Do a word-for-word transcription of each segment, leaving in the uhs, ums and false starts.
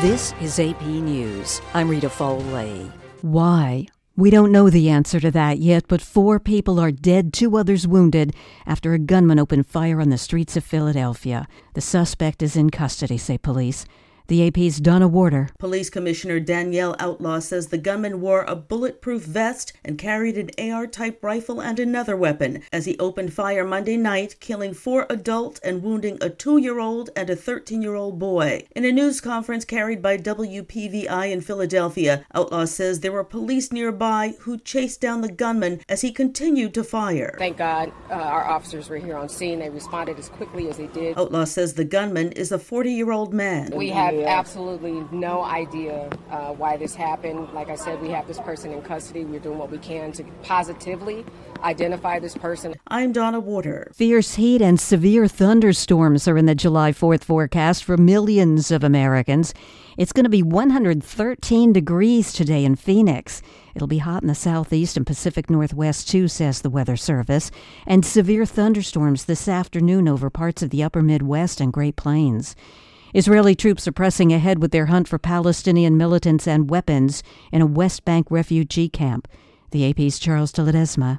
This is A P News. I'm Rita Foley. Why? We don't know the answer to that yet, but four people are dead, two others wounded, after a gunman opened fire on the streets of Philadelphia. The suspect is in custody, say police. The A P's Donna Warder. Police Commissioner Danielle Outlaw says the gunman wore a bulletproof vest and carried an A R-type rifle and another weapon as he opened fire Monday night, killing four adults and wounding a two-year-old and a thirteen-year-old boy. In a news conference carried by W P V I in Philadelphia, Outlaw says there were police nearby who chased down the gunman as he continued to fire. Thank God uh, our officers were here on scene. They responded as quickly as they did. Outlaw says the gunman is a forty-year-old man. We have absolutely no idea uh, why this happened. Like I said, we have this person in custody. We're doing what we can to positively identify this person. I'm Donna Warder. Fierce heat and severe thunderstorms are in the July fourth forecast for millions of Americans. It's going to be one hundred thirteen degrees today in Phoenix. It'll be hot in the southeast and Pacific Northwest too, says the Weather Service. And severe thunderstorms this afternoon over parts of the upper Midwest and Great Plains. Israeli troops are pressing ahead with their hunt for Palestinian militants and weapons in a West Bank refugee camp. The A P's Charles de Ledesma.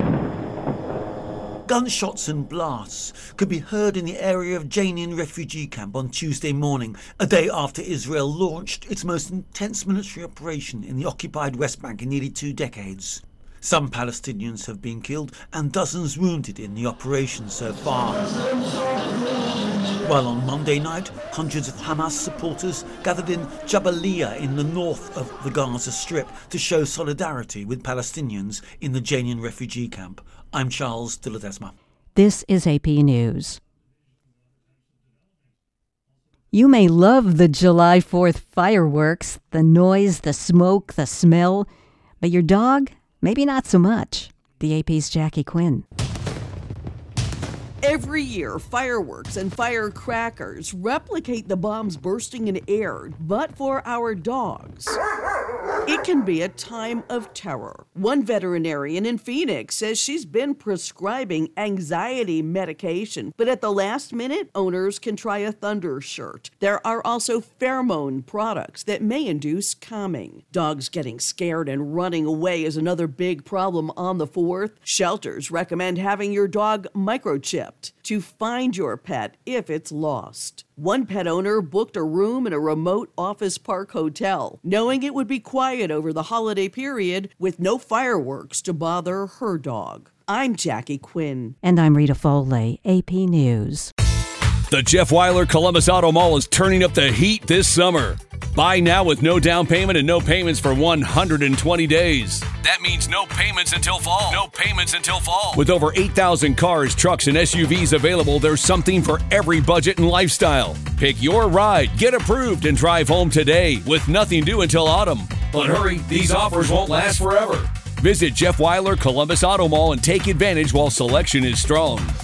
Gunshots and blasts could be heard in the area of Jenin refugee camp on Tuesday morning, a day after Israel launched its most intense military operation in the occupied West Bank in nearly two decades. Some Palestinians have been killed and dozens wounded in the operation so far. While on Monday night, hundreds of Hamas supporters gathered in Jabalia in the north of the Gaza Strip to show solidarity with Palestinians in the Jenin refugee camp. I'm Charles de Ledesma. This is A P News. You may love the July fourth fireworks, the noise, the smoke, the smell, but your dog, maybe not so much. The A P's Jackie Quinn. Every year, fireworks and firecrackers replicate the bombs bursting in air, but for our dogs, it can be a time of terror. One veterinarian in Phoenix says she's been prescribing anxiety medication, but at the last minute, owners can try a Thunder shirt. There are also pheromone products that may induce calming. Dogs getting scared and running away is another big problem on the fourth. Shelters recommend having your dog microchipped to find your pet if it's lost. One pet owner booked a room in a remote office park hotel, knowing it would be quiet over the holiday period with no fireworks to bother her dog. I'm Jackie Quinn. And I'm Rita Foley, A P News. The Jeff Weiler Columbus Auto Mall is turning up the heat this summer. Buy now with no down payment and no payments for one hundred twenty days. That means no payments until fall. No payments until fall. With over eight thousand cars, trucks, and S U Vs available, there's something for every budget and lifestyle. Pick your ride, get approved, and drive home today with nothing due until autumn. But hurry, these offers won't last forever. Visit Jeff Weiler Columbus Auto Mall and take advantage while selection is strong.